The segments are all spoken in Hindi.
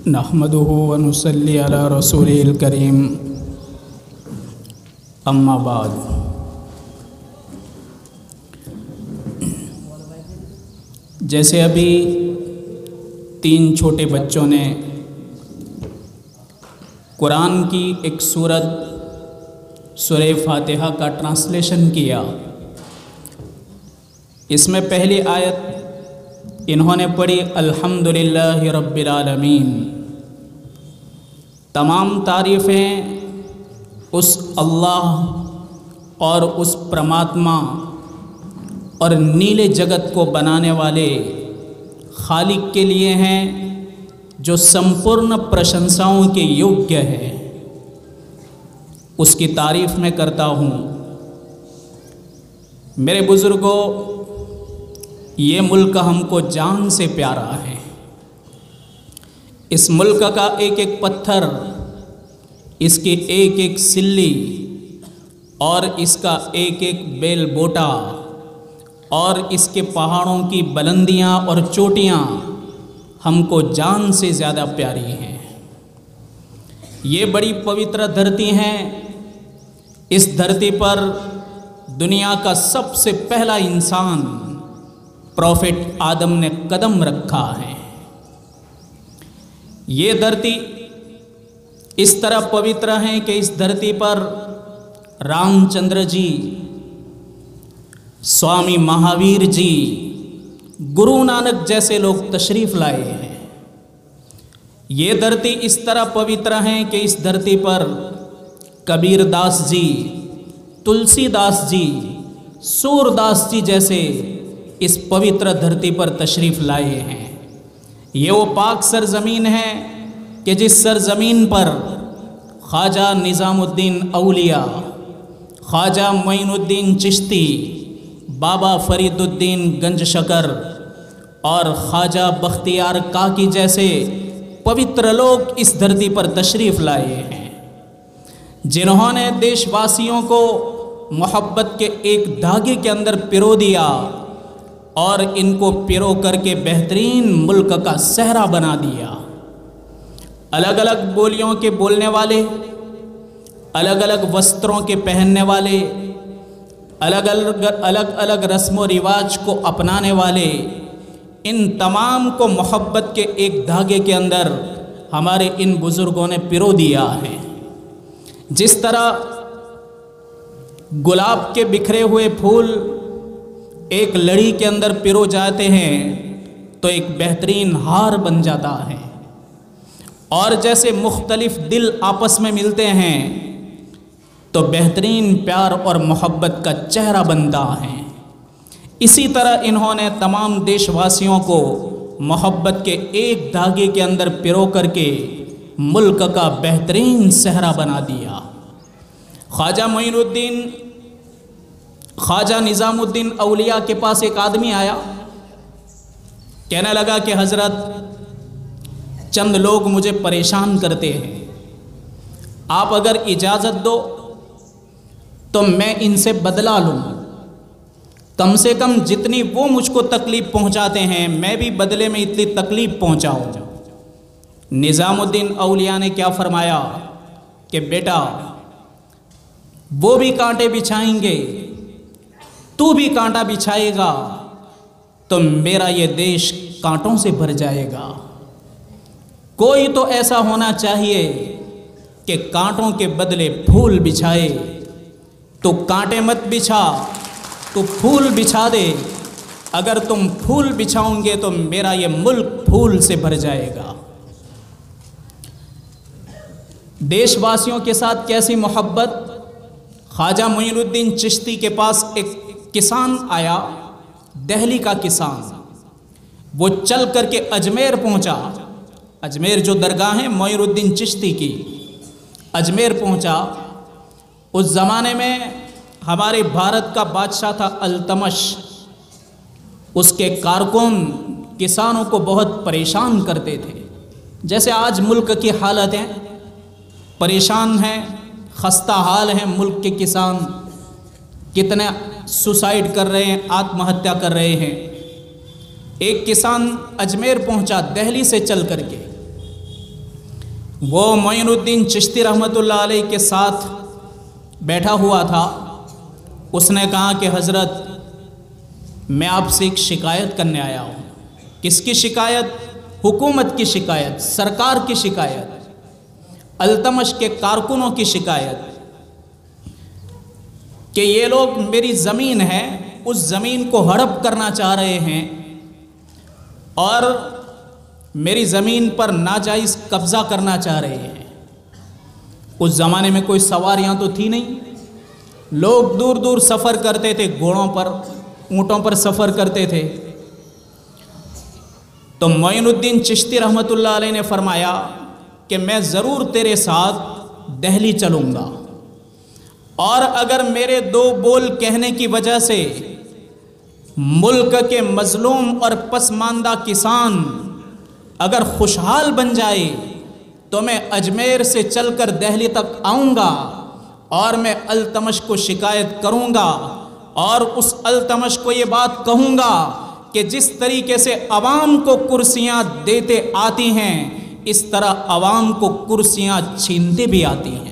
नहमदुहु व नुसल्ली अला रसूलिल करीम, अम्मा बाद। जैसे अभी 3 छोटे बच्चों ने कुरान की एक सूरत सूरह फातिहा का ट्रांसलेशन किया। इसमें पहली आयत इन्होंने पढ़ी अल्हम्दुलिल्लाहि रब्बिल आलमीन। तमाम तारीफ़ें उस अल्लाह और उस परमात्मा और नीले जगत को बनाने वाले खालिक के लिए हैं जो संपूर्ण प्रशंसाओं के योग्य है। उसकी तारीफ़ मैं करता हूँ। मेरे बुज़ुर्गों, ये मुल्क हमको जान से प्यारा है। इस मुल्क का एक एक पत्थर, इसकी एक एक सिल्ली और इसका एक एक बेल बोटा और इसके पहाड़ों की बुलंदियाँ और चोटियाँ हमको जान से ज़्यादा प्यारी हैं। ये बड़ी पवित्र धरती हैं। इस धरती पर दुनिया का सबसे पहला इंसान प्रॉफिट आदम ने कदम रखा है। ये धरती इस तरह पवित्र है कि इस धरती पर रामचंद्र जी, स्वामी महावीर जी, गुरु नानक जैसे लोग तशरीफ़ लाए हैं। ये धरती इस तरह पवित्र है कि इस धरती पर कबीरदास जी, तुलसीदास जी, सूरदास जी जैसे इस पवित्र धरती पर तशरीफ़ लाए हैं। ये वो पाक सरज़मीन है कि जिस सरज़मीन पर ख्वाजा निज़ामुद्दीन औलिया, ख्वाजा मोइनुद्दीन चिश्ती, बाबा फरीदुद्दीन गंज शकर और ख्वाजा बख्तियार काकी जैसे पवित्र लोग इस धरती पर तशरीफ़ लाए हैं, जिन्होंने देशवासियों को मोहब्बत के एक धागे के अंदर पिरो दिया और इनको पिरो करके बेहतरीन मुल्क का सहरा बना दिया। अलग अलग बोलियों के बोलने वाले, अलग अलग वस्त्रों के पहनने वाले, अलग अलग रस्म व रिवाज को अपनाने वाले, इन तमाम को मोहब्बत के एक धागे के अंदर हमारे इन बुज़ुर्गों ने पिरो दिया है। जिस तरह गुलाब के बिखरे हुए फूल एक लड़ी के अंदर पिरो जाते हैं तो एक बेहतरीन हार बन जाता है, और जैसे मुख्तलिफ दिल आपस में मिलते हैं तो बेहतरीन प्यार और मोहब्बत का चेहरा बनता है। इसी तरह इन्होंने तमाम देशवासियों को मोहब्बत के एक धागे के अंदर पिरो करके मुल्क का बेहतरीन सहरा बना दिया। ख्वाजा मोइनुद्दीन, ख्वाजा निज़ामुद्दीन औलिया के पास एक आदमी आया, कहने लगा कि हज़रत, चंद लोग मुझे परेशान करते हैं, आप अगर इजाज़त दो तो मैं इनसे बदला लूँ। कम से कम जितनी वो मुझको तकलीफ़ पहुँचाते हैं मैं भी बदले में इतनी तकलीफ़ पहुँचाऊँ। निज़ामुद्दीन औलिया ने क्या फरमाया कि बेटा, वो भी कांटे बिछाएंगे, तू भी कांटा बिछाएगा तो मेरा ये देश कांटों से भर जाएगा। कोई तो ऐसा होना चाहिए कि कांटों के बदले फूल बिछाए। तो कांटे मत बिछा, तो फूल बिछा दे। अगर तुम फूल बिछाओगे तो मेरा ये मुल्क फूल से भर जाएगा। देशवासियों के साथ कैसी मोहब्बत। ख्वाजा मोइनुद्दीन चिश्ती के पास एक किसान आया, दिल्ली का किसान। वो चल करके अजमेर पहुंचा। अजमेर जो दरगाह है मोइनुद्दीन चिश्ती की, अजमेर पहुंचा। उस ज़माने में हमारे भारत का बादशाह था अल्तमश। उसके कारकुन किसानों को बहुत परेशान करते थे। जैसे आज मुल्क की हालत है, परेशान हैं, खस्ता हाल हैं मुल्क के किसान। कितने सुसाइड कर रहे हैं, आत्महत्या कर रहे हैं। एक किसान अजमेर पहुंचा दिल्ली से चल करके, वो मोइनुद्दीन चिश्ती रहमतुल्लाह अलैह के साथ बैठा हुआ था। उसने कहा कि हज़रत, मैं आपसे एक शिकायत करने आया हूँ। किसकी शिकायत? हुकूमत की शिकायत, सरकार की शिकायत, अल्तमश के कारकुनों की शिकायत कि ये लोग मेरी ज़मीन है, उस ज़मीन को हड़प करना चाह रहे हैं और मेरी ज़मीन पर नाजायज़ कब्ज़ा करना चाह रहे हैं। उस ज़माने में कोई सवारियाँ तो थी नहीं, लोग दूर दूर सफ़र करते थे, घोड़ों पर, ऊँटों पर सफ़र करते थे। तो मोइनुद्दीन चिश्ती रहमतुल्लाह अलैह ने फरमाया कि मैं ज़रूर तेरे साथ दिल्ली चलूँगा, और अगर मेरे दो बोल कहने की वजह से मुल्क के मज़लूम और पसमानदा किसान अगर खुशहाल बन जाए तो मैं अजमेर से चलकर दिल्ली तक आऊँगा और मैं अल्तमश को शिकायत करूँगा और उस अल्तमश को ये बात कहूँगा कि जिस तरीके से अवाम को कुर्सियाँ देते आती हैं, इस तरह अवाम को कुर्सियाँ छीनते भी आती हैं।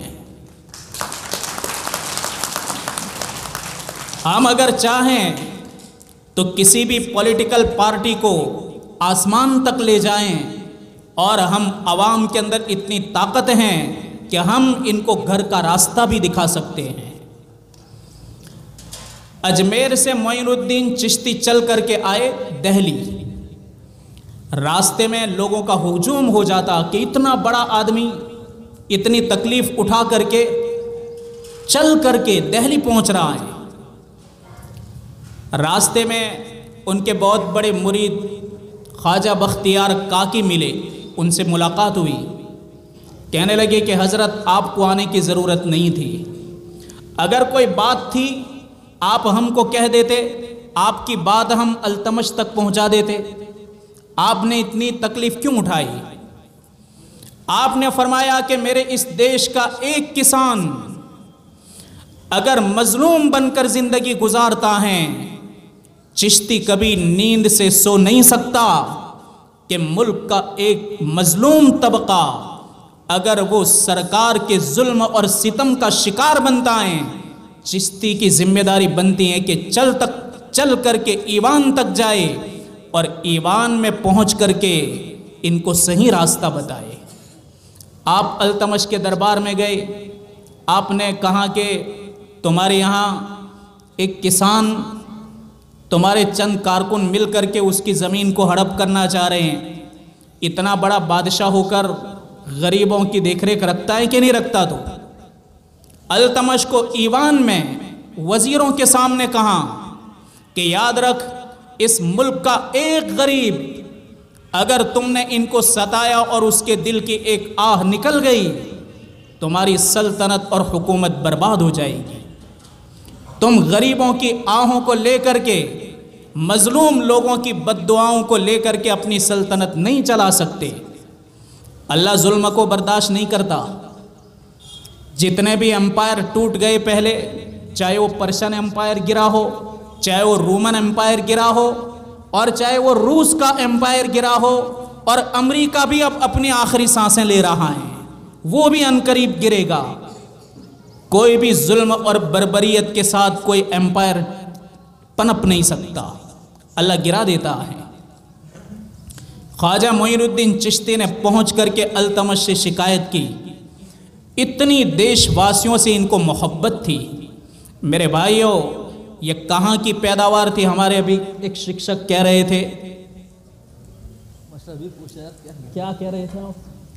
हम अगर चाहें तो किसी भी पॉलिटिकल पार्टी को आसमान तक ले जाएं और हम अवाम के अंदर इतनी ताकत हैं कि हम इनको घर का रास्ता भी दिखा सकते हैं। अजमेर से मोइनुद्दीन चिश्ती चल करके आए दिल्ली। रास्ते में लोगों का हुजूम हो जाता कि इतना बड़ा आदमी इतनी तकलीफ उठा करके चल करके दिल्ली पहुंच रहा है। रास्ते में उनके बहुत बड़े मुरीद ख्वाजा बख्तियार काकी मिले, उनसे मुलाकात हुई। कहने लगे कि हज़रत, आपको आने की ज़रूरत नहीं थी, अगर कोई बात थी आप हमको कह देते, आपकी बात हम अल्तमश तक पहुंचा देते, आपने इतनी तकलीफ़ क्यों उठाई? आपने फरमाया कि मेरे इस देश का एक किसान अगर मजलूम बनकर ज़िंदगी गुजारता है, चिश्ती कभी नींद से सो नहीं सकता कि मुल्क का एक मजलूम तबका अगर वो सरकार के जुल्म और सितम का शिकार बनता है, चिश्ती की जिम्मेदारी बनती है कि चल करके ईवान तक जाए और ईवान में पहुंच करके इनको सही रास्ता बताए। आप अल्तमश के दरबार में गए, आपने कहा कि तुम्हारे यहाँ एक किसान, तुम्हारे चंद कारकुन मिल करके उसकी ज़मीन को हड़प करना चाह रहे हैं। इतना बड़ा बादशाह होकर गरीबों की देखरेख रखता है कि नहीं रखता? तो अल्तमश को ईवान में वज़ीरों के सामने कहा कि याद रख, इस मुल्क का एक गरीब अगर तुमने इनको सताया और उसके दिल की एक आह निकल गई, तुम्हारी सल्तनत और हुकूमत बर्बाद हो जाएगी। तुम गरीबों की आहों को लेकर के, मजलूम लोगों की बद्दुआओं को लेकर के अपनी सल्तनत नहीं चला सकते। अल्लाह जुल्म को बर्दाश्त नहीं करता। जितने भी एम्पायर टूट गए पहले, चाहे वो पर्शियन एम्पायर गिरा हो, चाहे वो रोमन एम्पायर गिरा हो, और चाहे वो रूस का एम्पायर गिरा हो, और अमेरिका भी अब अपनी आखिरी सांसें ले रहा है, वो भी अनकरीब गिरेगा। कोई भी जुल्म और बर्बरियत के साथ कोई एम्पायर पनप नहीं सकता, अल्लाह गिरा देता है। ख्वाजा मोइनुद्दीन चिश्ती ने पहुंच करके अल्तमश से शिकायत की। इतनी देशवासियों से इनको मोहब्बत थी। मेरे भाइयों, ये कहाँ की पैदावार थी? हमारे अभी एक शिक्षक कह रहे थे, क्या कह रहे थे आप?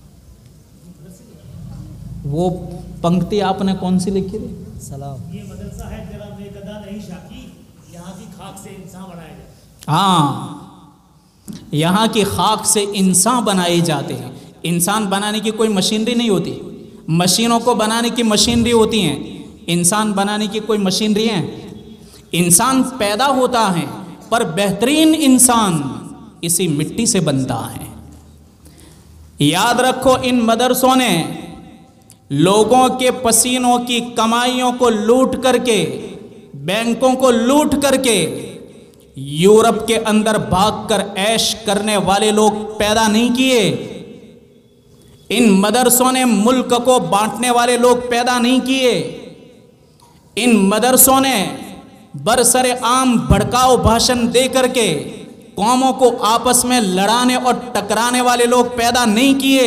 वो पंक्ति आपने कौन सी लिखी थी? सलाम। ये मदरसा है जरा बेकदा नहीं शाकी, यहाँ की खाक से इंसान बनाए जाते। हाँ, यहाँ की खाक से इंसान बनाए जाते हैं। इंसान बनाने की कोई मशीनरी नहीं होती, मशीनों को बनाने की मशीनरी होती हैं, इंसान बनाने की कोई मशीनरी है? इंसान पैदा होता है, पर बेहतरीन इंसान इसी मिट्टी से बनता है। याद रखो, इन मदरसों ने लोगों के पसीनों की कमाइयों को लूट करके, बैंकों को लूट करके यूरोप के अंदर भागकर ऐश करने वाले लोग पैदा नहीं किए। इन मदरसों ने मुल्क को बांटने वाले लोग पैदा नहीं किए। इन मदरसों ने बरसरे आम भड़काऊ भाषण दे करके कौमों को आपस में लड़ाने और टकराने वाले लोग पैदा नहीं किए।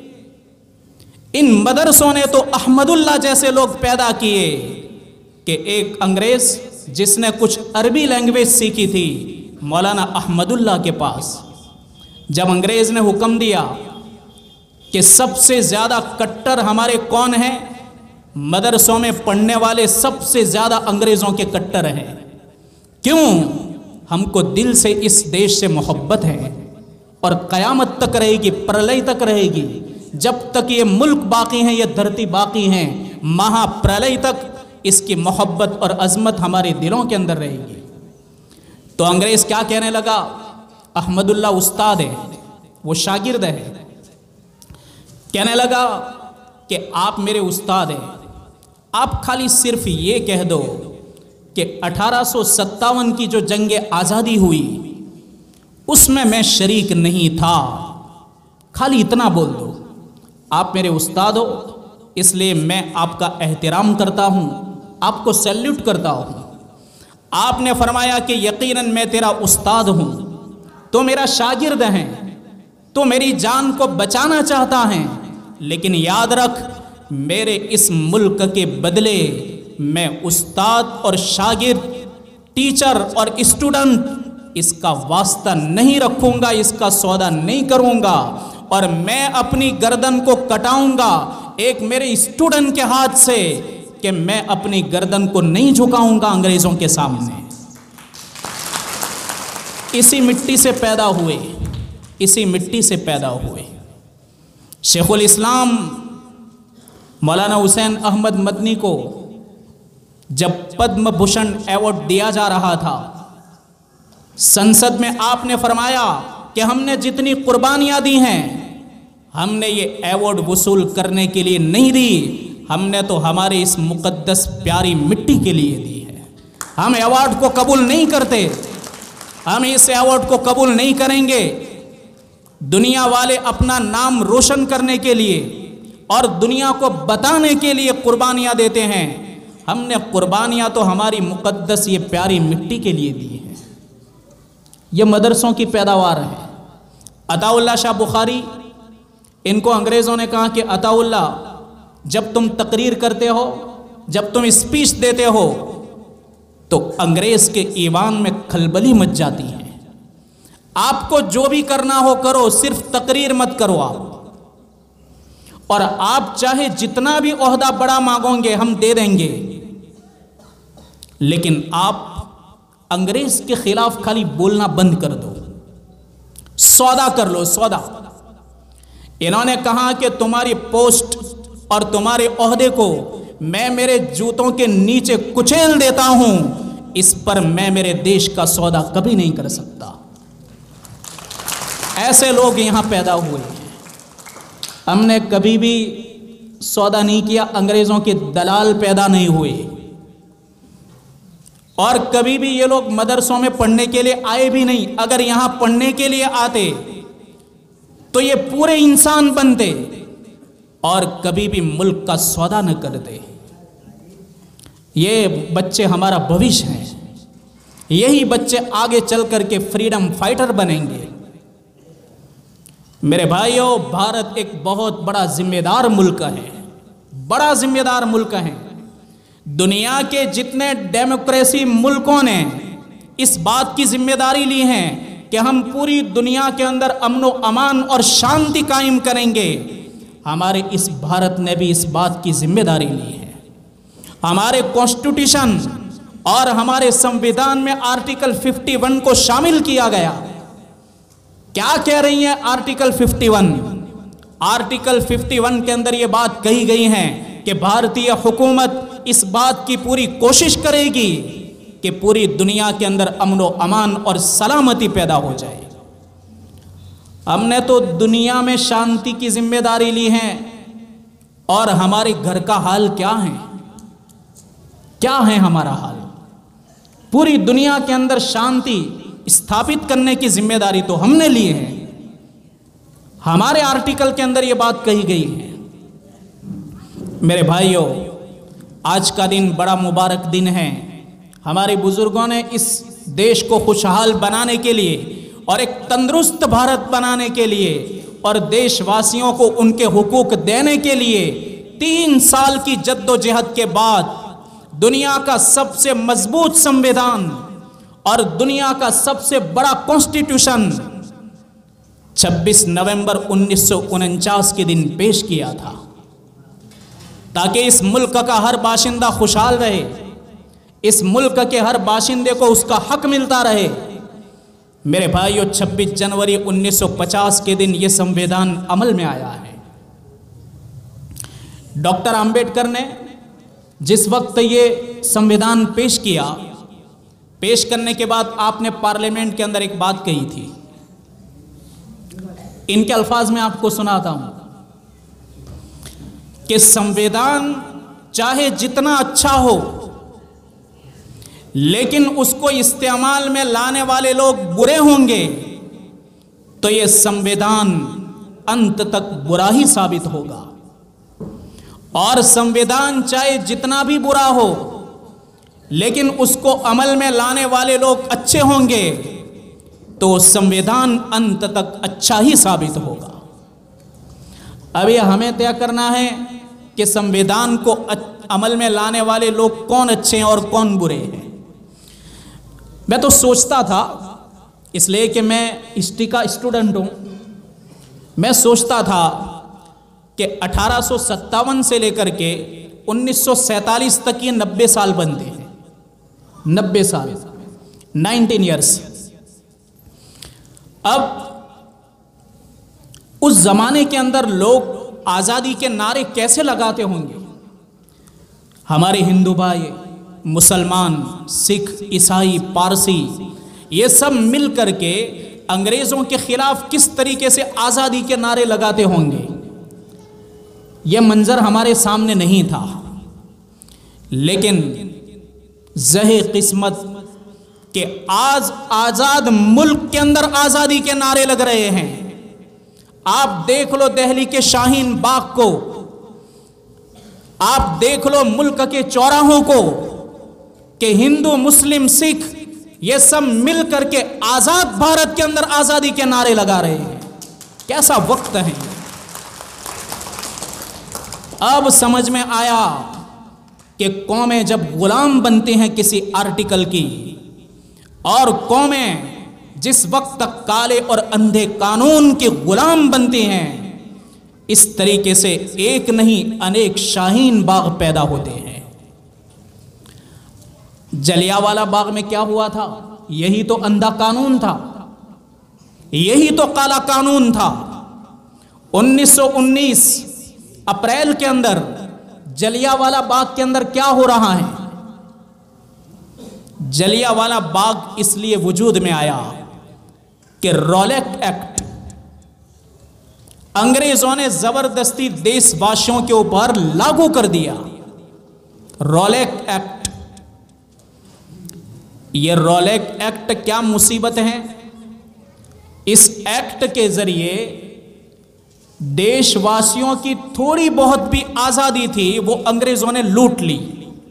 इन मदरसों ने तो अहमदुल्लाह जैसे लोग पैदा किए कि एक अंग्रेज जिसने कुछ अरबी लैंग्वेज सीखी थी मौलाना अहमदुल्लाह के पास, जब अंग्रेज ने हुक्म दिया कि सबसे ज़्यादा कट्टर हमारे कौन हैं, मदरसों में पढ़ने वाले सबसे ज़्यादा अंग्रेज़ों के कट्टर हैं। क्यों? हमको दिल से इस देश से मोहब्बत है और क़यामत तक रहेगी, प्रलय तक रहेगी। जब तक ये मुल्क बाकी हैं, ये धरती बाकी हैं, महाप्रलय तक इसकी मोहब्बत और अज़मत हमारे दिलों के अंदर रहेगी। तो अंग्रेज़ क्या कहने लगा? अहमदुल्लाह उस्ताद है, वो शागिर्द है। कहने लगा कि आप मेरे उस्ताद हैं, आप खाली सिर्फ ये कह दो कि 1857 की जो जंग आज़ादी हुई उसमें मैं शरीक नहीं था, खाली इतना बोल दो। आप मेरे उस्ताद हो, इसलिए मैं आपका एहतराम करता हूँ, आपको सैल्यूट करता हूँ। आपने फरमाया कि यकीनन मैं तेरा उस्ताद हूँ, तो मेरा शागिर्द है, तो मेरी जान को बचाना चाहता है, लेकिन याद रख मेरे इस मुल्क के बदले मैं उस्ताद और शागिर्द, टीचर और स्टूडेंट इसका वास्ता नहीं रखूँगा, इसका सौदा नहीं करूँगा और मैं अपनी गर्दन को कटाऊँगा एक मेरे स्टूडेंट के हाथ से कि मैं अपनी गर्दन को नहीं झुकाऊँगा अंग्रेज़ों के सामने। इसी मिट्टी से पैदा हुए, इसी मिट्टी से पैदा हुए। शेखुल इस्लाम मौलाना हुसैन अहमद मदनी को जब पद्म भूषण अवार्ड दिया जा रहा था, संसद में आपने फरमाया कि हमने जितनी कुर्बानियाँ दी हैं, हमने ये अवार्ड वसूल करने के लिए नहीं दी, हमने तो हमारे इस मुकद्दस प्यारी मिट्टी के लिए दी है। हम अवार्ड को कबूल नहीं करते, हम इस अवार्ड को कबूल नहीं करेंगे। दुनिया वाले अपना नाम रोशन करने के लिए और दुनिया को बताने के लिए कुर्बानियाँ देते हैं, हमने कुर्बानियाँ तो हमारी मुकद्दस ये प्यारी मिट्टी के लिए दी है। ये मदरसों की पैदावार है। अताउल्लाह शाह बुखारी, इनको अंग्रेज़ों ने कहा कि अताउल्लाह जब तुम तकरीर करते हो, जब तुम स्पीच देते हो तो अंग्रेज़ के ईवान में खलबली मच जाती है। आपको जो भी करना हो करो, सिर्फ तकरीर मत करो आप। और आप चाहे जितना भी ओहदा बड़ा मांगोगे हम दे देंगे, लेकिन आप अंग्रेज के खिलाफ खाली बोलना बंद कर दो, सौदा कर लो, सौदा। इन्होंने कहा कि तुम्हारी पोस्ट और तुम्हारे ओहदे को मैं मेरे जूतों के नीचे कुचल देता हूं, इस पर मैं मेरे देश का सौदा कभी नहीं कर सकता। ऐसे लोग यहां पैदा हुए। हमने कभी भी सौदा नहीं किया, अंग्रेज़ों के दलाल पैदा नहीं हुए और कभी भी ये लोग मदरसों में पढ़ने के लिए आए भी नहीं। अगर यहाँ पढ़ने के लिए आते तो ये पूरे इंसान बनते और कभी भी मुल्क का सौदा न करते। ये बच्चे हमारा भविष्य हैं, यही बच्चे आगे चल करके फ्रीडम फाइटर बनेंगे। मेरे भाइयों, भारत एक बहुत बड़ा जिम्मेदार मुल्क है, बड़ा जिम्मेदार मुल्क है। दुनिया के जितने डेमोक्रेसी मुल्कों ने इस बात की जिम्मेदारी ली है कि हम पूरी दुनिया के अंदर अमन व अमान और शांति कायम करेंगे, हमारे इस भारत ने भी इस बात की जिम्मेदारी ली है। हमारे कॉन्स्टिट्यूशन और हमारे संविधान में आर्टिकल 51 को शामिल किया गया। क्या कह रही है आर्टिकल 51? आर्टिकल 51 के अंदर ये बात कही गई है कि भारतीय हुकूमत इस बात की पूरी कोशिश करेगी कि पूरी दुनिया के अंदर अमन व अमान और सलामती पैदा हो जाए। हमने तो दुनिया में शांति की जिम्मेदारी ली है और हमारे घर का हाल क्या है? क्या है हमारा हाल? पूरी दुनिया के अंदर शांति स्थापित करने की जिम्मेदारी तो हमने ली है। हमारे आर्टिकल के अंदर ये बात कही गई है। मेरे भाइयों, आज का दिन बड़ा मुबारक दिन है। हमारे बुजुर्गों ने इस देश को खुशहाल बनाने के लिए और एक तंदुरुस्त भारत बनाने के लिए और देशवासियों को उनके हुकूक देने के लिए 3 साल की जद्दोजहद के बाद दुनिया का सबसे मजबूत संविधान और दुनिया का सबसे बड़ा कॉन्स्टिट्यूशन 26 नवंबर 1949 के दिन पेश किया था, ताकि इस मुल्क का हर बाशिंदा खुशहाल रहे, इस मुल्क के हर बाशिंदे को उसका हक मिलता रहे। मेरे भाइयों, 26 जनवरी 1950 के दिन यह संविधान अमल में आया है। डॉक्टर अंबेडकर ने जिस वक्त ये संविधान पेश किया, पेश करने के बाद आपने पार्लियामेंट के अंदर एक बात कही थी। इनके अल्फाज में आपको सुनाता हूं कि संविधान चाहे जितना अच्छा हो, लेकिन उसको इस्तेमाल में लाने वाले लोग बुरे होंगे तो यह संविधान अंत तक बुरा ही साबित होगा। और संविधान चाहे जितना भी बुरा हो, लेकिन उसको अमल में लाने वाले लोग अच्छे होंगे तो संविधान अंत तक अच्छा ही साबित होगा। अब यह हमें तय करना है कि संविधान को अमल में लाने वाले लोग कौन अच्छे हैं और कौन बुरे हैं। मैं तो सोचता था, इसलिए कि मैं हिस्ट्री का स्टूडेंट हूं, मैं सोचता था कि 1857 से लेकर के 1947 तक ये 90 साल बनते हैं। 90 साल, 19 ईयर्स। अब उस जमाने के अंदर लोग आजादी के नारे कैसे लगाते होंगे। हमारे हिंदू भाई, मुसलमान, सिख, ईसाई, पारसी, ये सब मिल करके अंग्रेजों के खिलाफ किस तरीके से आजादी के नारे लगाते होंगे, यह मंजर हमारे सामने नहीं था। लेकिन ज़हे किस्मत के आज आजाद मुल्क के अंदर आजादी के नारे लग रहे हैं। आप देख लो दिल्ली के शाहीन बाग को, आप देख लो मुल्क के चौराहों को, कि हिंदू, मुस्लिम, सिख ये सब मिल करके आजाद भारत के अंदर आजादी के नारे लगा रहे हैं। कैसा वक्त है। अब समझ में आया कि कौमें जब गुलाम बनती हैं किसी आर्टिकल की, और कौमें जिस वक्त तक काले और अंधे कानून के गुलाम बनती हैं, इस तरीके से एक नहीं अनेक शाहीन बाग पैदा होते हैं। जलियांवाला बाग में क्या हुआ था? यही तो अंधा कानून था, यही तो काला कानून था। 1919 अप्रैल के अंदर जलियांवाला बाग के अंदर क्या हो रहा है? जलियांवाला बाग इसलिए वजूद में आया कि रॉलेट एक्ट अंग्रेजों ने जबरदस्ती देशवासियों के ऊपर लागू कर दिया। रॉलेट एक्ट, यह रॉलेट एक्ट क्या मुसीबत है। इस एक्ट के जरिए देशवासियों की थोड़ी बहुत भी आजादी थी वो अंग्रेजों ने लूट ली।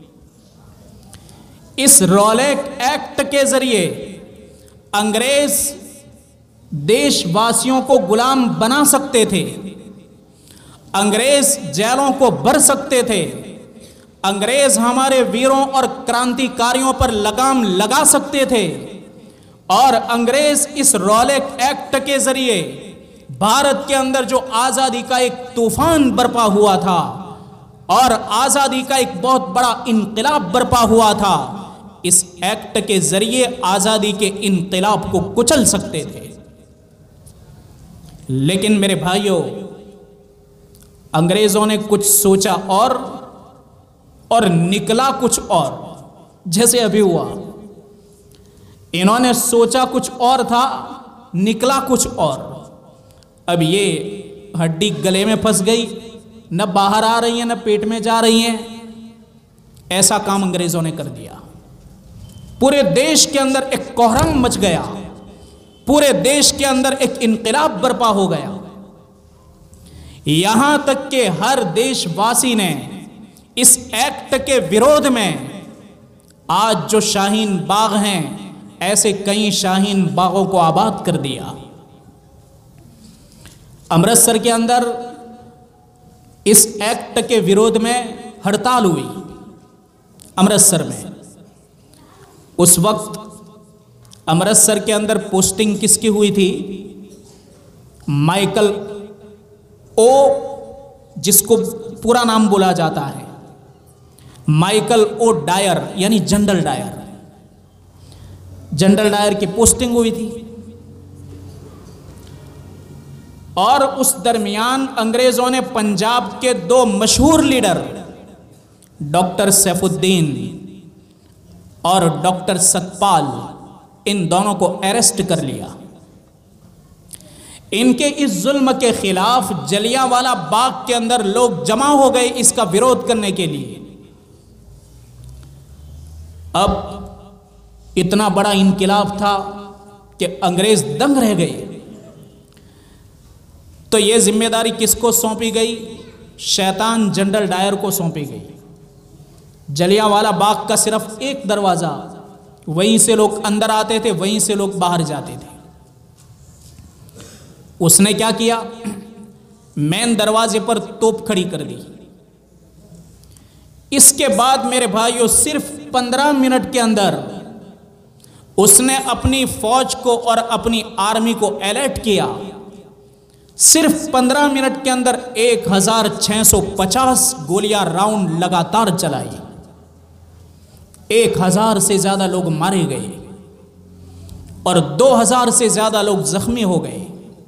इस रॉलेट एक्ट के जरिए अंग्रेज देशवासियों को गुलाम बना सकते थे, अंग्रेज जेलों को भर सकते थे, अंग्रेज हमारे वीरों और क्रांतिकारियों पर लगाम लगा सकते थे, और अंग्रेज इस रॉलेट एक्ट के जरिए भारत के अंदर जो आजादी का एक तूफान बरपा हुआ था और आजादी का एक बहुत बड़ा इनकलाब बरपा हुआ था, इस एक्ट के जरिए आजादी के इनकलाब को कुचल सकते थे। लेकिन मेरे भाइयों, अंग्रेजों ने कुछ सोचा और निकला कुछ और। जैसे अभी हुआ, इन्होंने सोचा कुछ और था, निकला कुछ और। अब ये हड्डी गले में फंस गई, न बाहर आ रही है न पेट में जा रही है। ऐसा काम अंग्रेजों ने कर दिया। पूरे देश के अंदर एक कोहराम मच गया, पूरे देश के अंदर एक इनकलाब बर्पा हो गया। यहां तक कि हर देशवासी ने इस एक्ट के विरोध में आज जो शाहीन बाग हैं, ऐसे कई शाहीन बागों को आबाद कर दिया। अमृतसर के अंदर इस एक्ट के विरोध में हड़ताल हुई अमृतसर में। उस वक्त अमृतसर के अंदर पोस्टिंग किसकी हुई थी? माइकल ओ, जिसको पूरा नाम बोला जाता है माइकल ओ डायर, यानी जनरल डायर। जनरल डायर की पोस्टिंग हुई थी। और उस दरमियान अंग्रेजों ने पंजाब के दो मशहूर लीडर डॉक्टर सैफुद्दीन और डॉक्टर सतपाल, इन दोनों को अरेस्ट कर लिया। इनके इस जुल्म के खिलाफ जलियांवाला बाग के अंदर लोग जमा हो गए इसका विरोध करने के लिए। अब इतना बड़ा इनकिलाब था कि अंग्रेज दंग रह गए। तो यह जिम्मेदारी किसको सौंपी गई? शैतान जनरल डायर को सौंपी गई। जलियांवाला बाग का सिर्फ एक दरवाजा, वहीं से लोग अंदर आते थे, वहीं से लोग बाहर जाते थे। उसने क्या किया? मेन दरवाजे पर तोप खड़ी कर दी। इसके बाद मेरे भाइयों सिर्फ 15 मिनट के अंदर उसने अपनी फौज को और अपनी आर्मी को अलर्ट किया। सिर्फ 15 मिनट के अंदर 1650 गोलियां राउंड लगातार चलाई। 1000 से ज्यादा लोग मारे गए और 2000 से ज्यादा लोग जख्मी हो गए।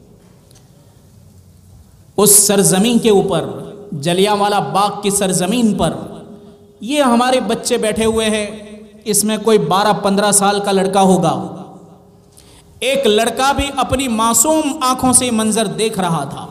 उस सरजमीन के ऊपर, जलियांवाला बाग की सरजमीन पर, ये हमारे बच्चे बैठे हुए हैं। इसमें कोई 12-15 साल का लड़का होगा। एक लड़का भी अपनी मासूम आंखों से मंजर देख रहा था।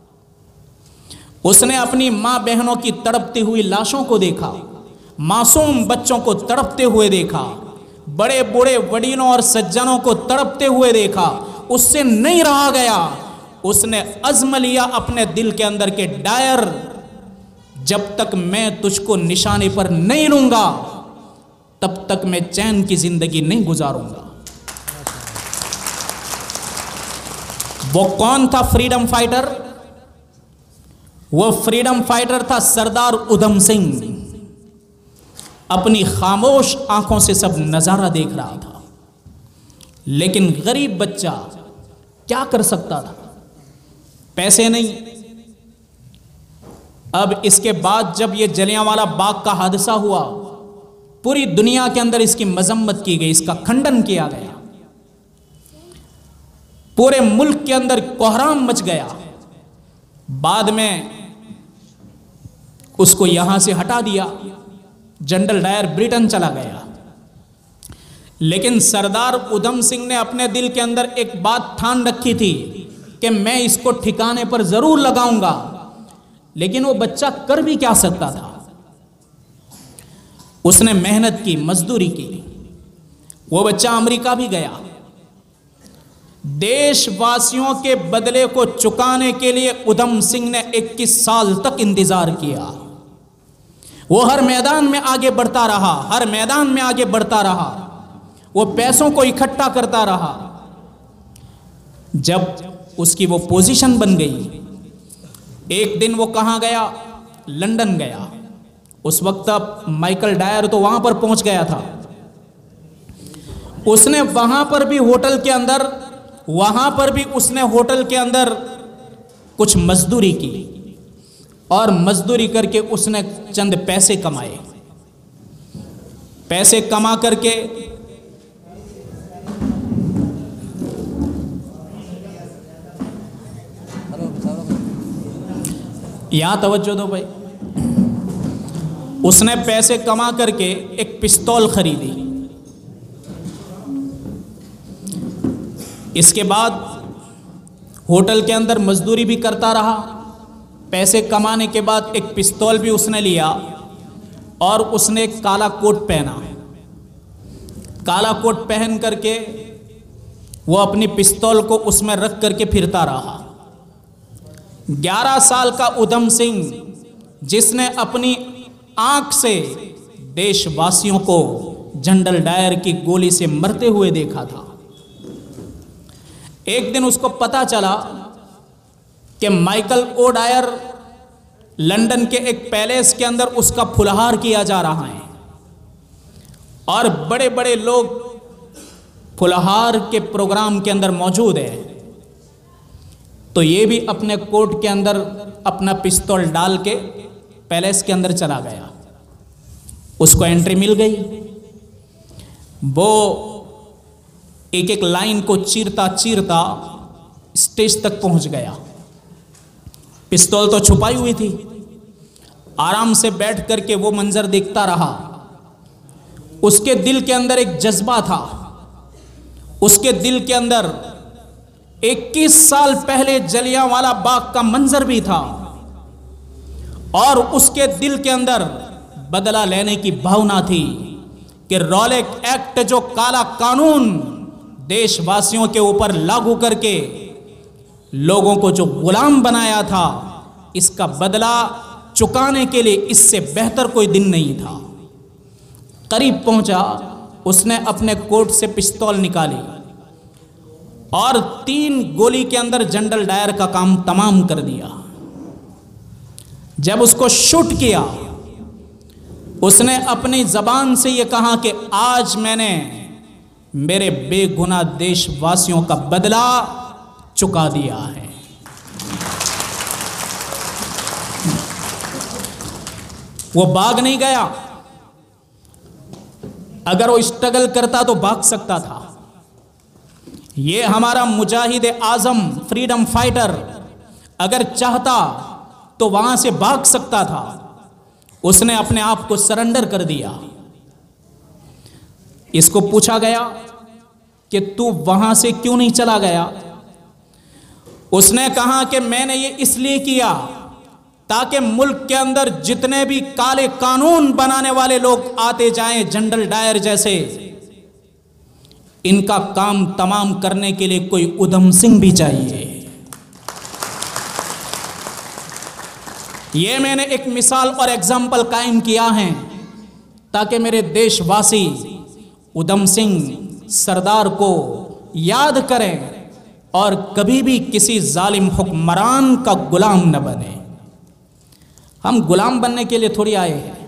उसने अपनी मां बहनों की तड़पती हुई लाशों को देखा, मासूम बच्चों को तड़पते हुए देखा, बड़े बूढ़े वडीलों और सज्जनों को तड़पते हुए देखा। उससे नहीं रहा गया। उसने अज़्म लिया अपने दिल के अंदर के डायर, जब तक मैं तुझको निशाने पर नहीं लूंगा तब तक मैं चैन की जिंदगी नहीं गुजारूंगा। वो कौन था फ्रीडम फाइटर? वो फ्रीडम फाइटर था सरदार उधम सिंह। अपनी खामोश आंखों से सब नजारा देख रहा था, लेकिन गरीब बच्चा क्या कर सकता था? पैसे नहीं। अब इसके बाद जब ये जलियांवाला बाग का हादसा हुआ, पूरी दुनिया के अंदर इसकी मजम्मत की गई, इसका खंडन किया गया। पूरे मुल्क के अंदर कोहराम मच गया। बाद में उसको यहां से हटा दिया। जनरल डायर ब्रिटेन चला गया। लेकिन सरदार उधम सिंह ने अपने दिल के अंदर एक बात ठान रखी थी कि मैं इसको ठिकाने पर जरूर लगाऊंगा। लेकिन वो बच्चा कर भी क्या सकता था? उसने मेहनत की, मजदूरी की। वो बच्चा अमेरिका भी गया। देशवासियों के बदले को चुकाने के लिए उधम सिंह ने 21 साल तक इंतजार किया। वो हर मैदान में आगे बढ़ता रहा, हर मैदान में आगे बढ़ता रहा। वो पैसों को इकट्ठा करता रहा। जब उसकी वो पोजीशन बन गई, एक दिन वो कहां गया? लंदन गया। उस वक्त अब माइकल डायर तो वहां पर पहुंच गया था। उसने वहां पर भी होटल के अंदर कुछ मजदूरी की और मजदूरी करके उसने चंद पैसे कमाए। पैसे कमा करके यहां तवज्जो दो भाई। उसने पैसे कमा करके एक पिस्तौल खरीदी। इसके बाद होटल के अंदर मजदूरी भी करता रहा। पैसे कमाने के बाद एक पिस्तौल भी उसने लिया और उसने एक काला कोट पहना। काला कोट पहन करके वो अपनी पिस्तौल को उसमें रख करके फिरता रहा। 11 साल का उधम सिंह, जिसने अपनी आंख से देशवासियों को जनरल डायर की गोली से मरते हुए देखा था। एक दिन उसको पता चला कि माइकल ओ डायर लंदन के एक पैलेस के अंदर उसका फुलहार किया जा रहा है और बड़े बड़े लोग फुलहार के प्रोग्राम के अंदर मौजूद है। तो ये भी अपने कोट के अंदर अपना पिस्तौल डाल के पैलेस के अंदर चला गया। उसको एंट्री मिल गई। वो एक एक लाइन को चीरता चीरता स्टेज तक पहुंच गया। पिस्तौल तो छुपाई हुई थी। आराम से बैठ करके वो मंजर देखता रहा। उसके दिल के अंदर एक जज्बा था। उसके दिल के अंदर 21 साल पहले जलियांवाला बाग का मंजर भी था और उसके दिल के अंदर बदला लेने की भावना थी कि रॉलेट एक्ट, जो काला कानून देशवासियों के ऊपर लागू करके लोगों को जो गुलाम बनाया था, इसका बदला चुकाने के लिए इससे बेहतर कोई दिन नहीं था। करीब पहुंचा, उसने अपने कोट से पिस्तौल निकाली और 3 गोली के अंदर जनरल डायर का काम तमाम कर दिया। जब उसको शूट किया, उसने अपनी जबान से यह कहा कि आज मैंने मेरे बेगुनाह देशवासियों का बदला चुका दिया है। वो भाग नहीं गया। अगर वो स्ट्रगल करता तो भाग सकता था। ये हमारा मुजाहिद आजम, फ्रीडम फाइटर, अगर चाहता तो वहां से भाग सकता था। उसने अपने आप को सरेंडर कर दिया। इसको पूछा गया कि तू वहां से क्यों नहीं चला गया? उसने कहा कि मैंने ये इसलिए किया ताकि मुल्क के अंदर जितने भी काले कानून बनाने वाले लोग आते जाएं, जनरल डायर जैसे, इनका काम तमाम करने के लिए कोई उधम सिंह भी चाहिए। ये मैंने एक मिसाल और एग्जाम्पल कायम किया है ताकि मेरे देशवासी उधम सिंह सरदार को याद करें और कभी भी किसी जालिम हुक्मरान का गुलाम न बने। हम गुलाम बनने के लिए थोड़ी आए हैं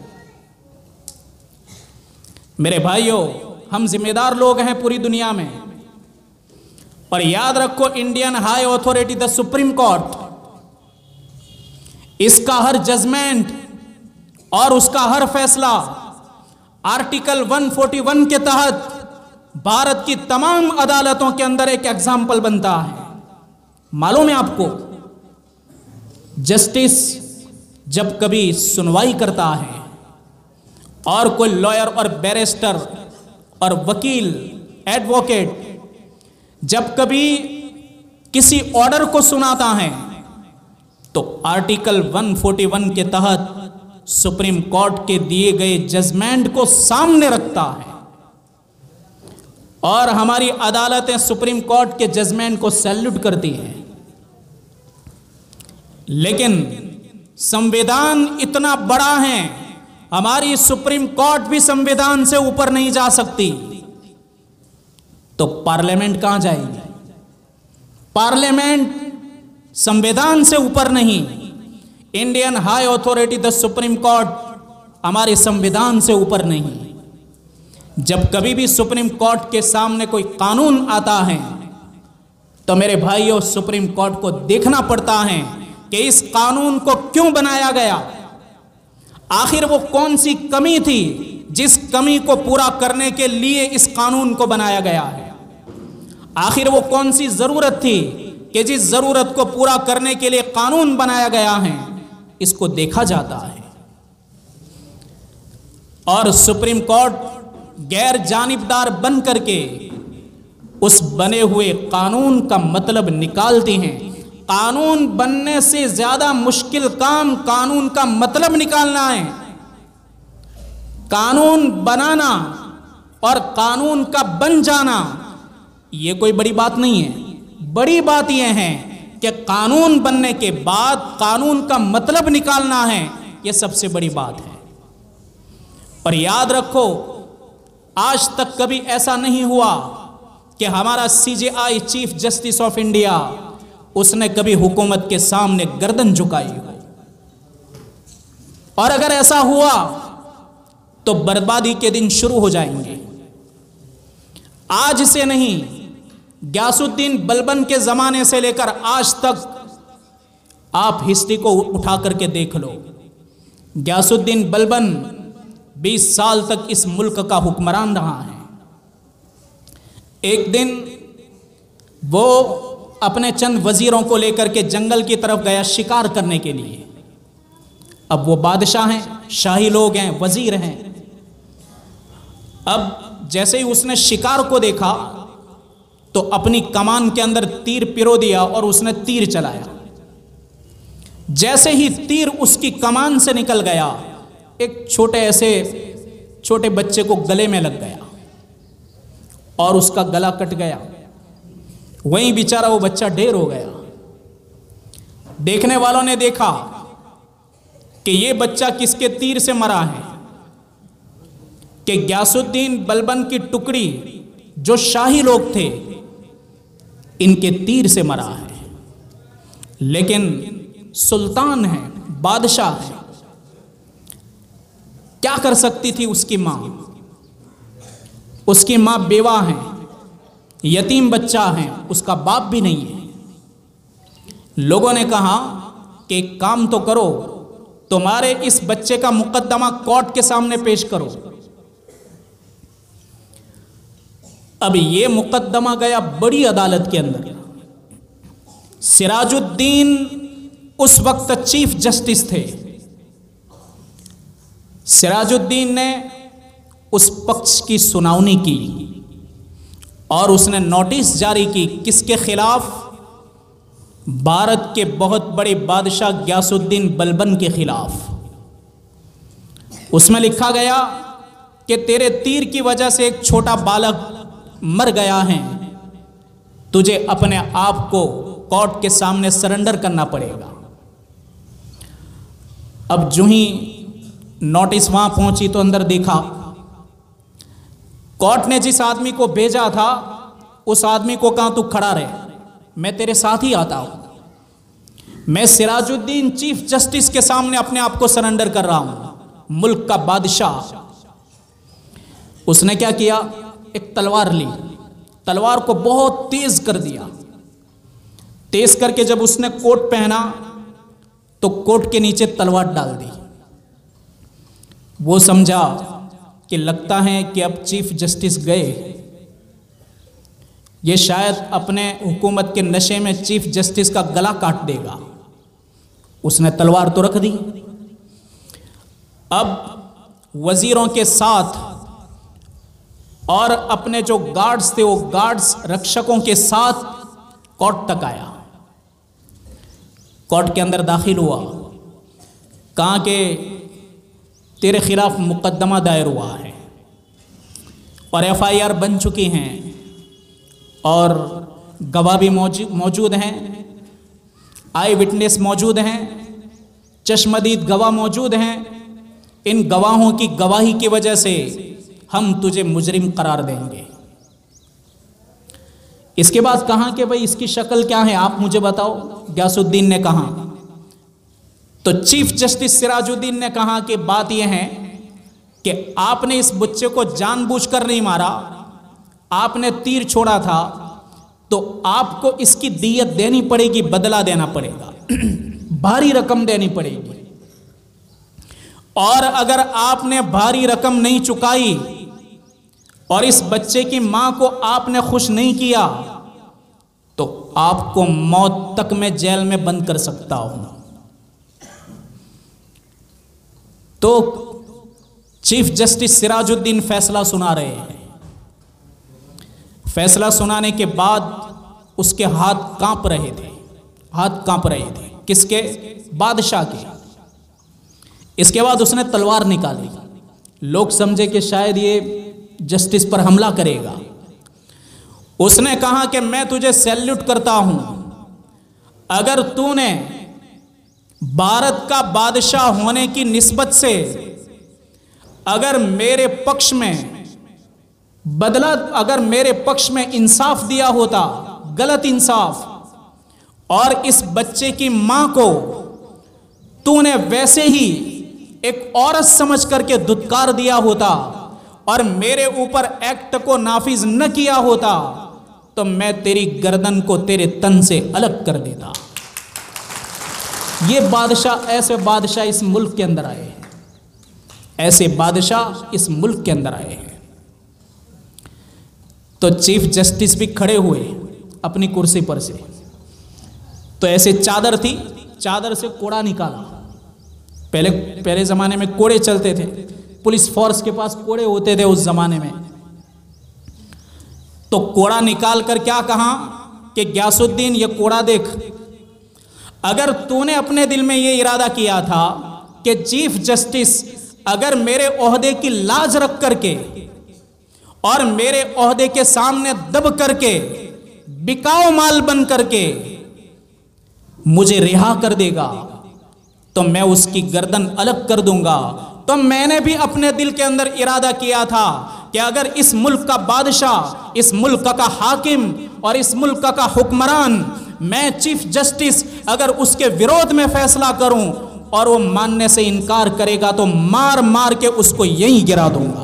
मेरे भाइयों। हम जिम्मेदार लोग हैं पूरी दुनिया में। और याद रखो, Indian high authority the supreme court, इसका हर जजमेंट और उसका हर फैसला आर्टिकल 141 के तहत भारत की तमाम अदालतों के अंदर एक एग्जाम्पल बनता है। मालूम है आपको, जस्टिस जब कभी सुनवाई करता है और कोई लॉयर और बैरिस्टर और वकील, एडवोकेट जब कभी किसी ऑर्डर को सुनाता है तो आर्टिकल 141 के तहत सुप्रीम कोर्ट के दिए गए जजमेंट को सामने रखता है। और हमारी अदालतें सुप्रीम कोर्ट के जजमेंट को सैल्यूट करती हैं। लेकिन संविधान इतना बड़ा है, हमारी सुप्रीम कोर्ट भी संविधान से ऊपर नहीं जा सकती, तो पार्लियामेंट कहां जाएगी? पार्लियामेंट संविधान से ऊपर नहीं। Indian high authority the supreme court हमारे संविधान से ऊपर नहीं। जब कभी भी सुप्रीम कोर्ट के सामने कोई कानून आता है तो मेरे भाइयों, सुप्रीम कोर्ट को देखना पड़ता है कि इस कानून को क्यों बनाया गया, आखिर वो कौन सी कमी थी जिस कमी को पूरा करने के लिए इस कानून को बनाया गया है, आखिर वो कौन सी जरूरत थी कि जिस जरूरत को पूरा करने के लिए कानून बनाया गया है, इसको देखा जाता है। और सुप्रीम कोर्ट गैर जानिबदार बन करके उस बने हुए कानून का मतलब निकालती हैं। कानून बनने से ज्यादा मुश्किल काम कानून का मतलब निकालना है। कानून बनाना और कानून का बन जाना ये कोई बड़ी बात नहीं है। बड़ी बात यह है कि कानून बनने के बाद कानून का मतलब निकालना है, यह सबसे बड़ी बात है। और याद रखो, आज तक कभी ऐसा नहीं हुआ कि हमारा CJI chief justice of India उसने कभी हुकूमत के सामने गर्दन झुकाई हो। और अगर ऐसा हुआ तो बर्बादी के दिन शुरू हो जाएंगे। आज से नहीं, गयासुद्दीन बलबन के जमाने से लेकर आज तक आप हिस्ट्री को उठा करके देख लो। गयासुद्दीन बलबन 20 साल तक इस मुल्क का हुक्मरान रहा है। एक दिन वो अपने चंद वजीरों को लेकर के जंगल की तरफ गया शिकार करने के लिए। अब वो बादशाह हैं, शाही लोग हैं, वजीर हैं। अब जैसे ही उसने शिकार को देखा तो अपनी कमान के अंदर तीर पिरो दिया और उसने तीर चलाया। जैसे ही तीर उसकी कमान से निकल गया, एक छोटे बच्चे को गले में लग गया और उसका गला कट गया। वहीं बेचारा वो बच्चा ढेर हो गया। देखने वालों ने देखा कि ये बच्चा किसके तीर से मरा है, कि गयासुद्दीन बलबन की टुकड़ी जो शाही लोग थे इनके तीर से मरा है। लेकिन सुल्तान है, बादशाह है, क्या कर सकती थी उसकी मां? उसकी मां बेवा है, यतीम बच्चा है, उसका बाप भी नहीं है। लोगों ने कहा कि एक काम तो करो, तुम्हारे इस बच्चे का मुकद्दमा कोर्ट के सामने पेश करो। अब ये मुकद्दमा गया बड़ी अदालत के अंदर। सिराजुद्दीन उस वक्त चीफ जस्टिस थे। सिराजुद्दीन ने उस पक्ष की सुनावनी की और उसने नोटिस जारी की, किसके खिलाफ? भारत के बहुत बड़े बादशाह गयासुद्दीन बलबन के खिलाफ। उसमें लिखा गया कि तेरे तीर की वजह से एक छोटा बालक मर गया है, तुझे अपने आप को कोर्ट के सामने सरेंडर करना पड़ेगा। अब जो ही नोटिस वहां पहुंची तो अंदर देखा, कोर्ट ने जिस आदमी को भेजा था उस आदमी को कहा तू खड़ा रहे, मैं तेरे साथ ही आता हूं। मैं सिराजुद्दीन चीफ जस्टिस के सामने अपने आप को सरेंडर कर रहा हूं, मुल्क का बादशाह। उसने क्या किया? एक तलवार ली, तलवार को बहुत तेज कर दिया। तेज करके जब उसने कोट पहना तो कोट के नीचे तलवार डाल दी। वो समझा कि लगता है कि अब चीफ जस्टिस गए, ये शायद अपने हुकूमत के नशे में चीफ जस्टिस का गला काट देगा। उसने तलवार तो रख दी। अब वजीरों के साथ और अपने जो गार्ड्स थे वो गार्ड्स रक्षकों के साथ कोर्ट तक आया। कोर्ट के अंदर दाखिल हुआ, कहा कि तेरे खिलाफ मुकद्दमा दायर हुआ है और एफआईआर बन चुकी हैं और गवाह भी मौजूद हैं, आई विटनेस मौजूद हैं, चश्मदीद गवाह मौजूद हैं। इन गवाहों की गवाही की वजह से हम तुझे मुजरिम करार देंगे। इसके बाद कहा कि भाई इसकी शक्ल क्या है, आप मुझे बताओ। गयासुद्दीन ने कहा, तो चीफ जस्टिस सिराजुद्दीन ने कहा कि बात यह है कि आपने इस बच्चे को जानबूझकर नहीं मारा, आपने तीर छोड़ा था, तो आपको इसकी दियत देनी पड़ेगी, बदला देना पड़ेगा, भारी रकम देनी पड़ेगी। और अगर आपने भारी रकम नहीं चुकाई और इस बच्चे की मां को आपने खुश नहीं किया तो आपको मौत तक में जेल में बंद कर सकता हूं। तो चीफ जस्टिस सिराजुद्दीन फैसला सुना रहे हैं। फैसला सुनाने के बाद उसके हाथ कांप रहे थे, हाथ कांप रहे थे। किसके? बादशाह के। इसके बाद उसने तलवार निकाली। लोग समझे कि शायद ये जस्टिस पर हमला करेगा। उसने कहा कि मैं तुझे सैल्यूट करता हूं, अगर तूने भारत का बादशाह होने की निस्बत से अगर मेरे पक्ष में बदला, अगर मेरे पक्ष में इंसाफ दिया होता, गलत इंसाफ, और इस बच्चे की मां को तूने वैसे ही एक औरत समझ करके धुतकार दिया होता और मेरे ऊपर एक्ट को नाफिज न किया होता, तो मैं तेरी गर्दन को तेरे तन से अलग कर देता। ये बादशाह, ऐसे बादशाह इस मुल्क के अंदर आए हैं, ऐसे बादशाह इस मुल्क के अंदर आए हैं। तो चीफ जस्टिस भी खड़े हुए अपनी कुर्सी पर से, तो ऐसे चादर थी, चादर से कोड़ा निकाला। पहले जमाने में कोड़े चलते थे, पुलिस फोर्स के पास कोड़े होते थे उस जमाने में। तो कोड़ा निकाल कर क्या कहा कि ग्यासुद्दीन ये कोड़ा देख, अगर तूने अपने दिल में ये इरादा किया था कि चीफ जस्टिस अगर मेरे ओहदे की लाज रख करके और मेरे ओहदे के सामने दब करके बिकाऊ माल बन करके मुझे रिहा कर देगा तो मैं उसकी गर्दन अलग कर दूंगा। तो मैंने भी अपने दिल के अंदर इरादा किया था कि अगर इस मुल्क का बादशाह, इस मुल्क का हाकिम और इस मुल्क का हुक्मरान, मैं चीफ जस्टिस अगर उसके विरोध में फैसला करूं और वो मानने से इनकार करेगा तो मार मार के उसको यहीं गिरा दूंगा।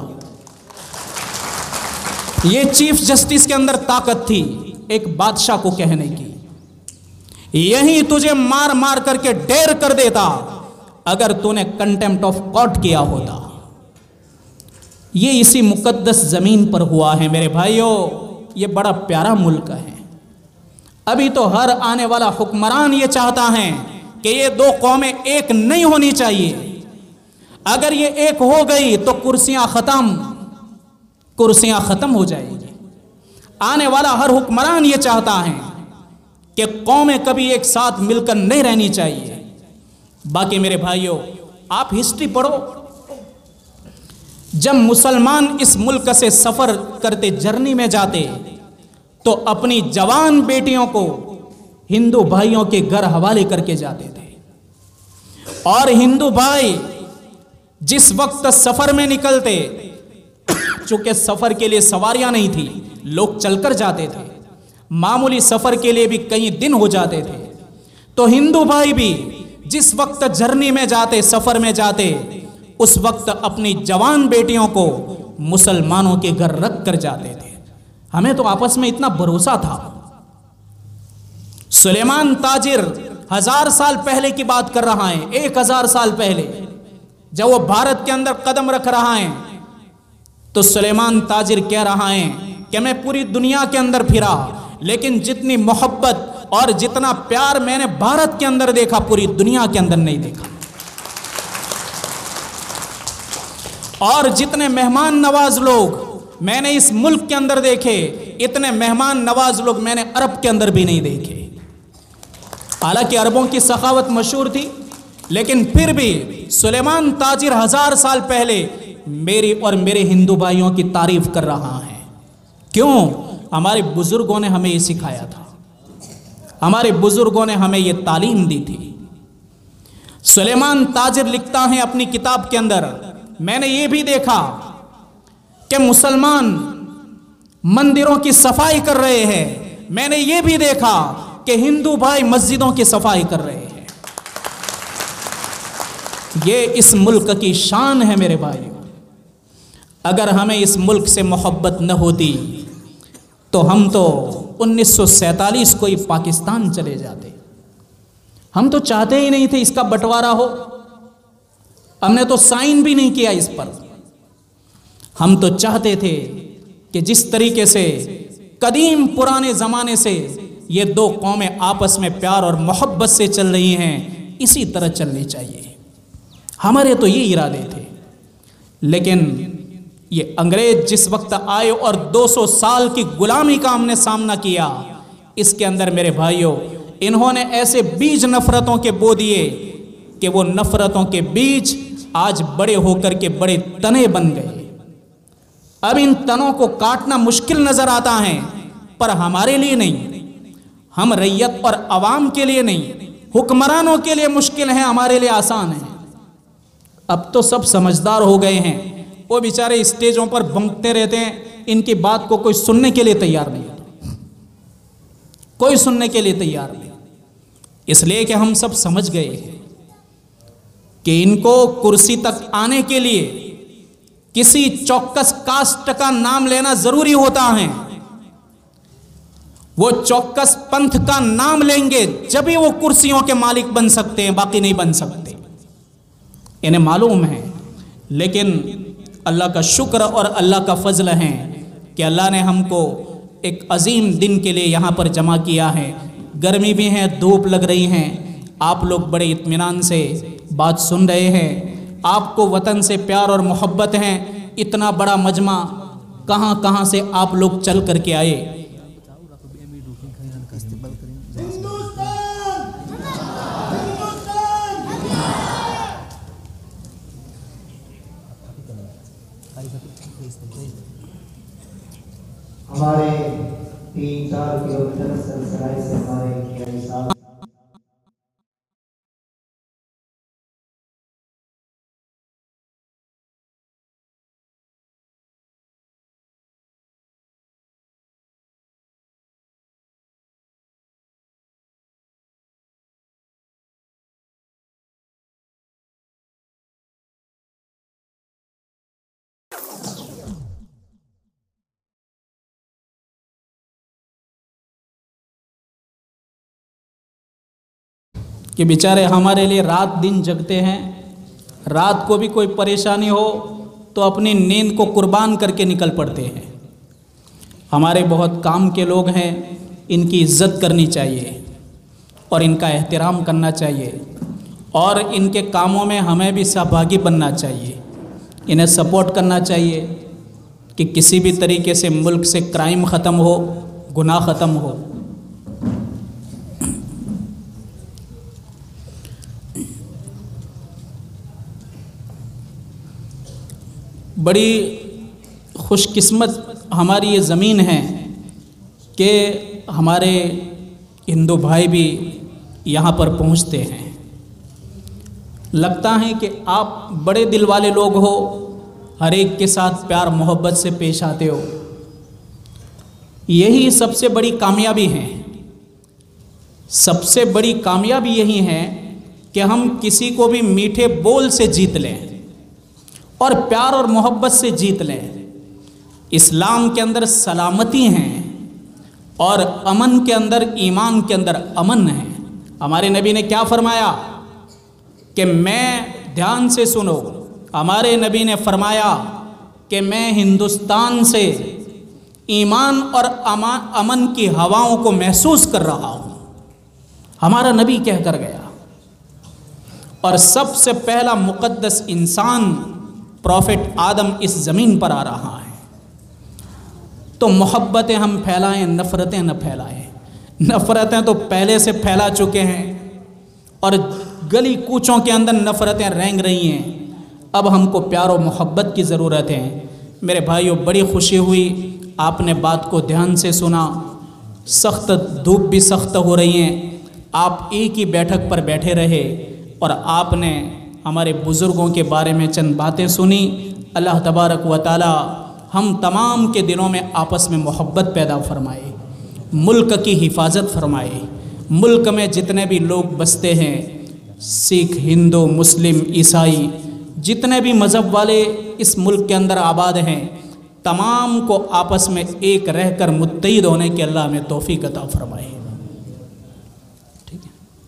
ये चीफ जस्टिस के अंदर ताकत थी एक बादशाह को कहने की, यहीं तुझे मार मार करके ढेर कर देता अगर तूने कंटेम्प्ट ऑफ कोर्ट किया होता। ये इसी मुकद्दस जमीन पर हुआ है मेरे भाइयों। ये बड़ा प्यारा मुल्क है। अभी तो हर आने वाला हुक्मरान ये चाहता है कि ये दो कौमें एक नहीं होनी चाहिए। अगर ये एक हो गई तो कुर्सियां खत्म हो जाएगी। आने वाला हर हुक्मरान ये चाहता है कि कौमें कभी एक साथ मिलकर नहीं रहनी चाहिए। बाकी मेरे भाइयों, आप हिस्ट्री पढ़ो, जब मुसलमान इस मुल्क से सफर करते, जर्नी में जाते, तो अपनी जवान बेटियों को हिंदू भाइयों के घर हवाले करके जाते थे। और हिंदू भाई जिस वक्त सफर में निकलते, चूंकि सफर के लिए सवारियां नहीं थी, लोग चलकर जाते थे, मामूली सफर के लिए भी कई दिन हो जाते थे, तो हिंदू भाई भी जिस वक्त जर्नी में जाते, सफर में जाते, उस वक्त अपनी जवान बेटियों को मुसलमानों के घर रख कर जाते थे। हमें तो आपस में इतना भरोसा था। सुलेमान ताजिर 1000 साल पहले की बात कर रहा है, 1000 साल पहले जब वो भारत के अंदर कदम रख रहा है, तो सुलेमान ताजिर कह रहा है कि मैं पूरी दुनिया के अंदर फिरा, लेकिन जितनी मोहब्बत और जितना प्यार मैंने भारत के अंदर देखा, पूरी दुनिया के अंदर नहीं देखा। और जितने मेहमान नवाज लोग मैंने इस मुल्क के अंदर देखे, इतने मेहमान नवाज लोग मैंने अरब के अंदर भी नहीं देखे। हालांकि अरबों की सखावत मशहूर थी, लेकिन फिर भी सुलेमान ताजिर 1000 साल पहले मेरी और मेरे हिंदू भाइयों की तारीफ कर रहा है। क्यों? हमारे बुजुर्गों ने हमें ये सिखाया था, हमारे बुजुर्गों ने हमें ये तालीम दी थी। सुलेमान ताजिर लिखता है अपनी किताब के अंदर, मैंने ये भी देखा कि मुसलमान मंदिरों की सफाई कर रहे हैं, मैंने ये भी देखा कि हिंदू भाई मस्जिदों की सफाई कर रहे हैं। ये इस मुल्क की शान है मेरे भाई। अगर हमें इस मुल्क से मोहब्बत न होती तो हम तो 1947 को ही पाकिस्तान चले जाते। हम तो चाहते ही नहीं थे इसका बंटवारा हो, हमने तो साइन भी नहीं किया इस पर। हम तो चाहते थे कि जिस तरीके से कदीम पुराने ज़माने से ये दो कौमें आपस में प्यार और मोहब्बत से चल रही हैं, इसी तरह चलनी चाहिए। हमारे तो ये इरादे थे। लेकिन ये अंग्रेज जिस वक्त आए और 200 साल की गुलामी का हमने सामना किया, इसके अंदर मेरे भाइयों इन्होंने ऐसे बीज नफरतों के बो दिए कि वो नफरतों के बीज आज बड़े होकर के बड़े तने बन गए। अब इन तनों को काटना मुश्किल नजर आता है, पर हमारे लिए नहीं, हम रैयत और अवाम के लिए नहीं, हुक्मरानों के लिए मुश्किल है, हमारे लिए आसान है। अब तो सब समझदार हो गए हैं, वो बेचारे स्टेजों पर बंकते रहते हैं, इनकी बात को कोई सुनने के लिए तैयार नहीं होता, कोई सुनने के लिए तैयार नहीं। इसलिए कि हम सब समझ गए हैं कि इनको कुर्सी तक आने के लिए किसी चौकस कास्ट का नाम लेना जरूरी होता है। वो चौकस पंथ का नाम लेंगे जब ही वो कुर्सियों के मालिक बन सकते हैं, बाकी नहीं बन सकते, इन्हें मालूम है। लेकिन अल्लाह का शुक्र और अल्लाह का फजल है कि अल्लाह ने हमको एक अजीम दिन के लिए यहाँ पर जमा किया है। गर्मी भी है, धूप लग रही हैं, आप लोग बड़े इत्मीनान से बात सुन रहे हैं, आपको वतन से प्यार और मोहब्बत है। इतना बड़ा मजमा कहाँ कहाँ से आप लोग चल करके आए। हमारे 3-4 किलोमीटर सराय से हमारे कि बेचारे हमारे लिए रात दिन जगते हैं, रात को भी कोई परेशानी हो तो अपनी नींद को कुर्बान करके निकल पड़ते हैं। हमारे बहुत काम के लोग हैं, इनकी इज्जत करनी चाहिए और इनका एहतराम करना चाहिए और इनके कामों में हमें भी सहभागी बनना चाहिए, इन्हें सपोर्ट करना चाहिए कि किसी भी तरीके से मुल्क से क्राइम ख़त्म हो, गुनाह ख़त्म हो। बड़ी खुशकिस्मत हमारी ये ज़मीन है कि हमारे हिंदू भाई भी यहाँ पर पहुँचते हैं। लगता है कि आप बड़े दिल वाले लोग हो, हर एक के साथ प्यार मोहब्बत से पेश आते हो। यही सबसे बड़ी कामयाबी है, सबसे बड़ी कामयाबी यही है कि हम किसी को भी मीठे बोल से जीत लें और प्यार और मोहब्बत से जीत लें। इस्लाम के अंदर सलामती है और अमन के अंदर, ईमान के अंदर अमन है। हमारे नबी ने क्या फरमाया कि मैं, ध्यान से सुनो, हमारे नबी ने फरमाया कि मैं हिंदुस्तान से ईमान और अमन की हवाओं को महसूस कर रहा हूँ। हमारा नबी कह कर गया। और सबसे पहला मुक़द्दस इंसान प्रॉफिट आदम इस ज़मीन पर आ रहा है। तो मोहब्बतें हम फैलाएं, नफ़रतें न फैलाएं। नफ़रतें तो पहले से फैला चुके हैं और गली कूचों के अंदर नफ़रतें रेंग रही हैं। अब हमको प्यार और मोहब्बत की ज़रूरत है। मेरे भाइयों, बड़ी खुशी हुई, आपने बात को ध्यान से सुना। सख्त धूप भी सख्त हो रही हैं, आप एक ही बैठक पर बैठे रहे और आपने हमारे बुज़ुर्गों के बारे में चंद बातें सुनी। अल्लाह तबारक व तआला हम तमाम के दिलों में आपस में मोहब्बत पैदा फरमाए, मुल्क की हिफाजत फरमाए। मुल्क में जितने भी लोग बसते हैं, सिख, हिंदू, मुस्लिम, ईसाई, जितने भी मज़हब वाले इस मुल्क के अंदर आबाद हैं, तमाम को आपस में एक रहकर मुत्तहिद होने के अल्लाह में तौफीक अता फरमाए। ठीक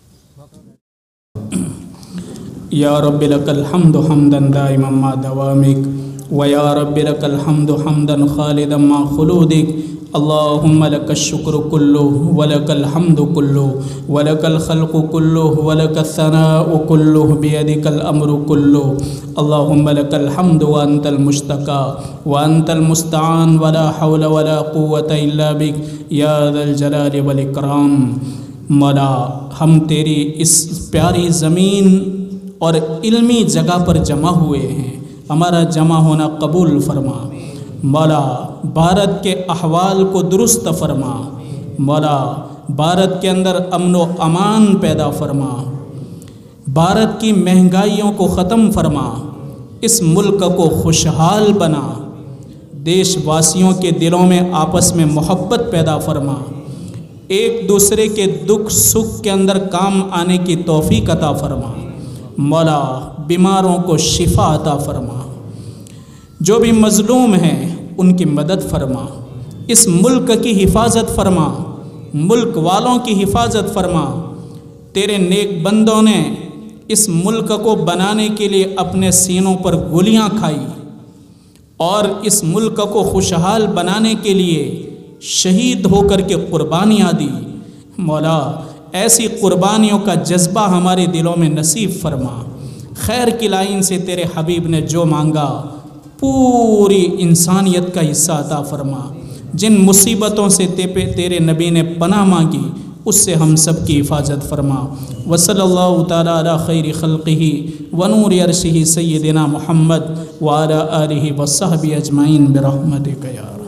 है। या रब्बी लकल हम्दु हम्दन दाइमन मा दवामिक व या रब्बी लकल हम्दु हम्दन खालिदन मा खुलूदिक। अल्लाहुम्मा लकश शुक्र कुल्लु व लकल हम्दु कुल्लु व लकल खल्क़ु कुल्लु व लकस सनाउ कुल्लु बियदिकल अम्रु कुल्लु। अल्लाहुम्मा लकल हम्दु व अंतल मुश्तका व अंतल मुस्तआन व ला हौल व ला कुव्वत इल्ला बिक या ज़ल जलाल वल इकराम। मौला, हम तेरी इस प्यारी ज़मीन और इल्मी जगह पर जमा हुए हैं, हमारा जमा होना कबूल फरमा। मौला, भारत के अहवाल को दुरुस्त फरमा। मौला, भारत के अंदर अमन व अमान पैदा फरमा, भारत की महंगाइयों को ख़त्म फरमा, इस मुल्क को खुशहाल बना, देशवासियों के दिलों में आपस में मोहब्बत पैदा फरमा, एक दूसरे के दुख सुख के अंदर काम आने की तौफीक अता फरमा। मौला बीमारों को शिफा अता फरमा, जो भी मज़लूम हैं उनकी मदद फरमा, इस मुल्क की हिफाजत फरमा, मुल्क वालों की हिफाजत फरमा। तेरे नेक बंदों ने इस मुल्क को बनाने के लिए अपने सीनों पर गोलियां खाई और इस मुल्क को खुशहाल बनाने के लिए शहीद होकर के कुर्बानियाँ दी। मौला ऐसी कुर्बानियों का जज्बा हमारे दिलों में नसीब फरमा। खैर की लाइन से तेरे हबीब ने जो मांगा पूरी इंसानियत का हिस्सा अता फरमा। जिन मुसीबतों से तेरे नबी ने पनाह मांगी उससे हम सब की हिफाजत फरमा। वसल्लल्लाहु तआला अला खैरि खल्क़िही व नूरि अर्शिही सय्यिदिना मुहम्मद व अला आलिहि व सहबी अजमाइन बिरहमतिका या